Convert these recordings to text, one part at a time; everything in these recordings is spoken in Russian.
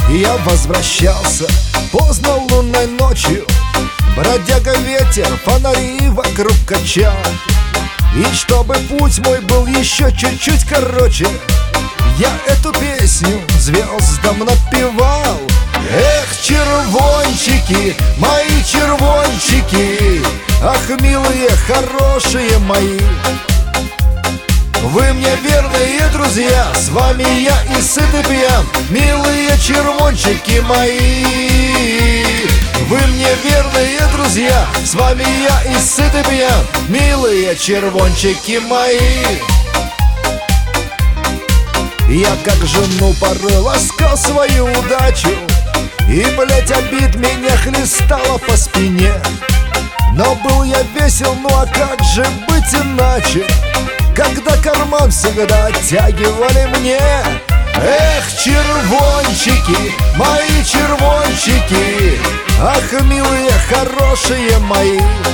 Я возвращался поздно лунной ночью, бродяга ветер, фонари вокруг качал. И чтобы путь мой был еще чуть-чуть короче, я эту песню звездам напевал. Эх, червончики, мои червончики, ах, милые, хорошие мои, вы мне верные друзья, с вами я и сыт и пьян, милые червончики мои. Вы мне верные друзья, с вами я и сыт и пьян, милые червончики мои. Я как жену порой ласкал свою удачу, и, блять, обид меня хлестало по спине. Но был я весел, ну а как же быть иначе, когда карман всегда оттягивали мне. Эх, червончики, мои червончики, ах, милые, хорошие мои,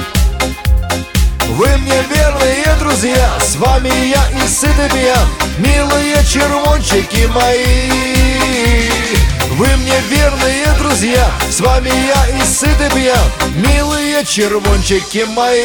вы мне верные друзья, с вами я и сыт и пьян, милые червончики мои. Вы мне верные друзья, с вами я и сыт и пьян, милые червончики мои.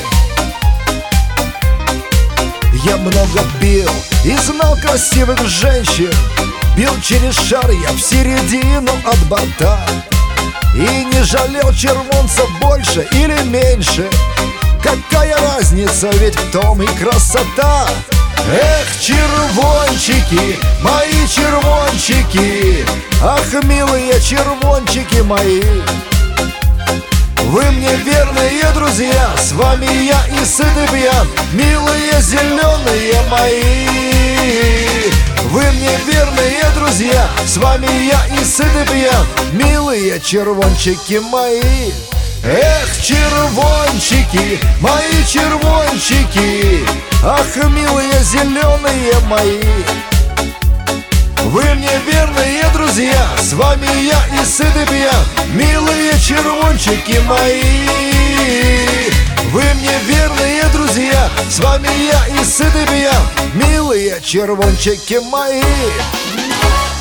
Я много пил и знал красивых женщин, бил через шар я в середину от борта, и не жалел червонца больше или меньше, какая разница, ведь в том и красота. Эх, червончики, мои червончики, ах, милые червончики мои, вы мне верные друзья, с вами я и сыт и пьян, милые зеленые мои. Вы мне верные друзья, с вами я и сыт и пьян, милые червончики мои. Эх, червончики, мои червончики, ах, милые зеленые мои, вы мне верные друзья, с вами я и сыт и пьян, милые червончики мои. Вы мне верные друзья, с вами я и сыт и пьян, милые червончики мои.